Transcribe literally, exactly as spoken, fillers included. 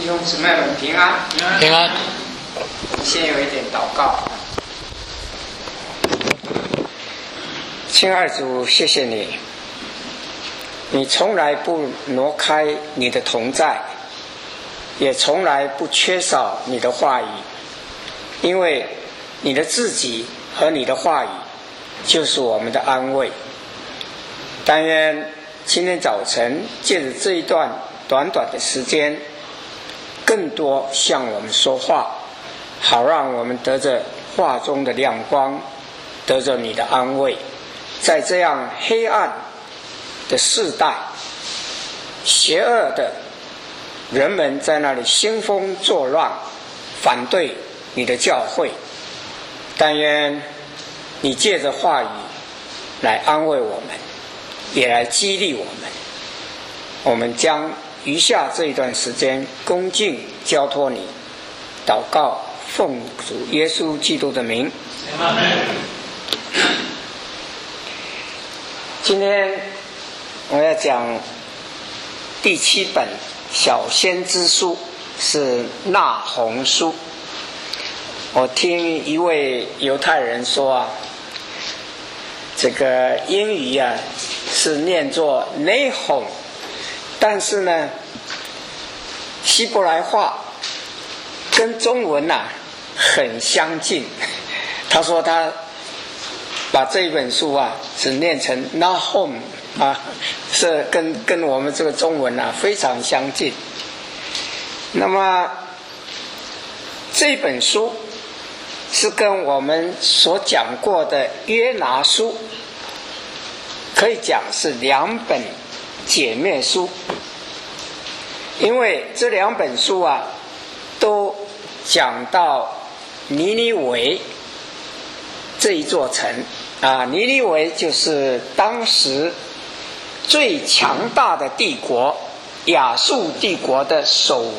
弟兄姊妹们平安， 平安。 先有一点祷告。亲爱的主，谢谢你，你从来不挪开你的同在，也从来不缺少你的话语，因为你的自己和你的话语就是我们的安慰。但愿今天早晨借着这一段短短的时间，更多向我们说话，好让我们得着话中的亮光，得着你的安慰。在这样黑暗的世代，邪恶的人们在那里兴风作乱，反对你的教会，但愿你借着话语来安慰我们，也来激励我们。我们将余下这一段时间恭敬交托你，祷告奉主耶稣基督的名。今天我要讲第七本小先知书，是纳鸿书。我听一位犹太人说啊，这个英语啊是念作 Nahum， 但是呢希伯来话跟中文啊很相近。他说他把这一本书啊是念成 Nahum 啊，是跟跟我们这个中文啊非常相近。那么这本书是跟我们所讲过的约拿书可以讲是两本姐妹书，因为这两本书啊都讲到尼尼微这一座城啊，尼尼微就是当时最强大的帝国亚述帝国的首